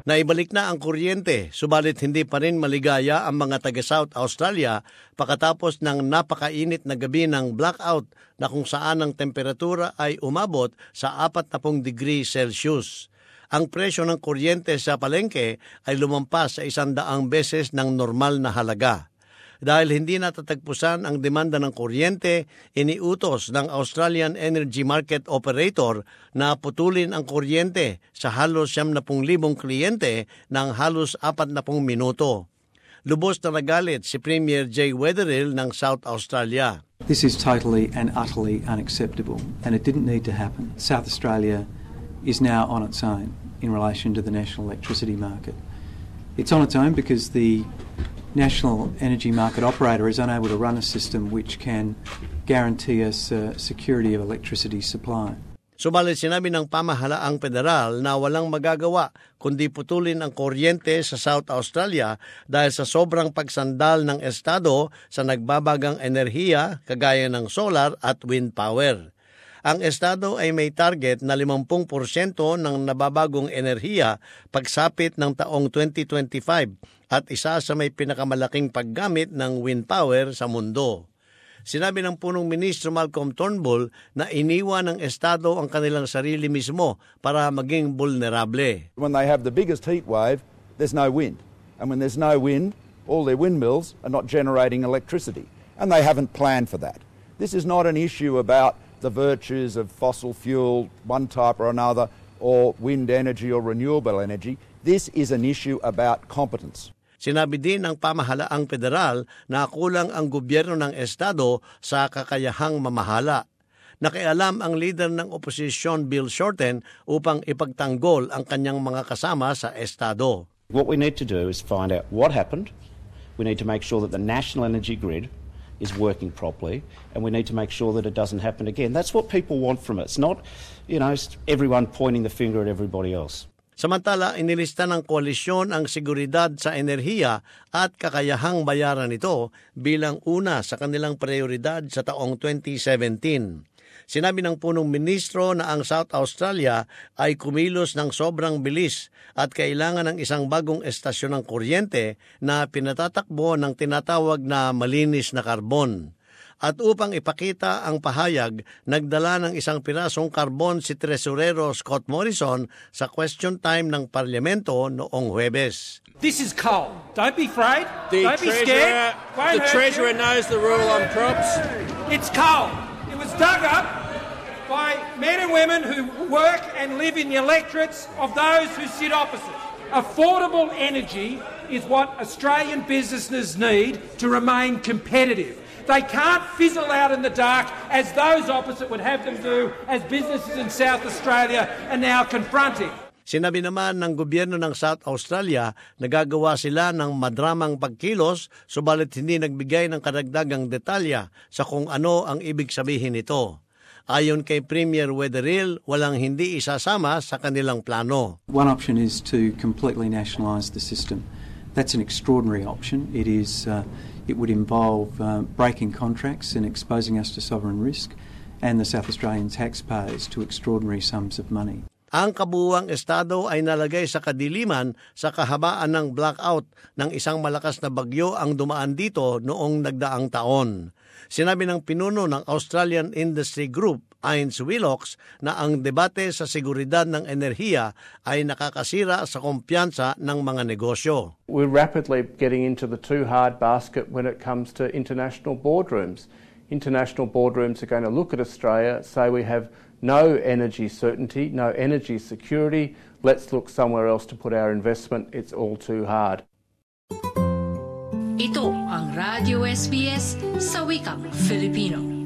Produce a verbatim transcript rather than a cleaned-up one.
Naibalik na ang kuryente, subalit hindi pa rin maligaya ang mga taga-South Australia pagkatapos ng napakainit na gabi ng blackout na kung saan ang temperatura ay umabot sa forty degree Celsius. Ang presyo ng kuryente sa palengke ay lumampas sa isandaang beses ng normal na halaga. Dahil hindi natatagpusan ang demanda ng kuryente, iniutos ng Australian Energy Market Operator na putulin ang kuryente sa halos siyam na pung libong kliyente ng halos apat na pung minuto. Lubos na nagalit si Premier Jay Weatherill ng South Australia. This is totally and utterly unacceptable, and it didn't need to happen. South Australia is now on its own in relation to the national electricity market. It's on its own because the National Energy Market Operator is unable to run a system which can guarantee us uh, security of electricity supply. Subalit sinabi ng pamahalaang federal na walang magagawa kundi putulin ang kuryente sa South Australia dahil sa sobrang pagsandal ng estado sa nagbabagang enerhiya kagaya ng solar at wind power. Ang estado ay may target na fifty percent ng nababagong enerhiya pagsapit ng taong twenty twenty-five at isa sa may pinakamalaking paggamit ng wind power sa mundo. Sinabi ng punong ministro Malcolm Turnbull na iniwan ng estado ang kanilang sarili mismo para maging vulnerable. When they have the biggest heat wave, there's no wind. And when there's no wind, all their windmills are not generating electricity. And they haven't planned for that. This is not an issue about the virtues of fossil fuel, one type or another, or wind energy or renewable energy. This is an issue about competence. Sinabi din ng pamahalaang federal na kulang ang gobyerno ng estado sa kakayahang mamahala. Nakialam ang leader ng oposisyon Bill Shorten upang ipagtanggol ang kanyang mga kasama sa estado. What we need to do is find out what happened. We need to make sure that the national energy grid is working properly, and we need to make sure that it doesn't happen again. That's what people want from us, not, you know, everyone pointing the finger at everybody else. Samantala, inilista ng koalisyon ang seguridad sa enerhiya at kakayahang bayaran ito bilang una sa kanilang prioridad sa taong twenty seventeen. Sinabi ng punong ministro na ang South Australia ay kumilos ng sobrang bilis at kailangan ng isang bagong estasyon ng kuryente na pinatatakbo ng tinatawag na malinis na karbon. At upang ipakita ang pahayag, nagdala ng isang pirasong karbon si Tresurero Scott Morrison sa question time ng Parlamento noong Huwebes. This is coal. Don't be afraid. The Don't be treasurer, scared. the treasurer you. knows the rule on crops. It's coal. It was dug up by men and women who work and live in the electorates of those who sit opposite. Affordable energy is what Australian businesses need to remain competitive. They can't fizzle out in the dark as those opposite would have them do, as businesses in South Australia are now confronting. Sinabi naman ng gobyerno ng South Australia na gagawa sila ng madramang pagkilos subalit hindi nagbigay ng karagdagang detalya sa kung ano ang ibig sabihin nito. Ayon kay Premier Weatherill, walang hindi isasama sa kanilang plano. One option is to completely nationalise the system. That's an extraordinary option. It is... Uh, It would involve uh, breaking contracts and exposing us to sovereign risk and the South Australian taxpayers to extraordinary sums of money. Ang kabuuang estado ay nalagay sa kadiliman sa kahabaan ng blackout ng isang malakas na bagyo ang dumaan dito noong nagdaang taon. Sinabi ng pinuno ng Australian Industry Group, Ines Willox, na ang debate sa seguridad ng enerhiya ay nakakasira sa kumpiyansa ng mga negosyo. We're rapidly getting into the too hard basket when it comes to international boardrooms. International boardrooms are going to look at Australia, say we have no energy certainty, no energy security. Let's look somewhere else to put our investment. It's all too hard. Ito ang Radio S B S sa wikang Filipino.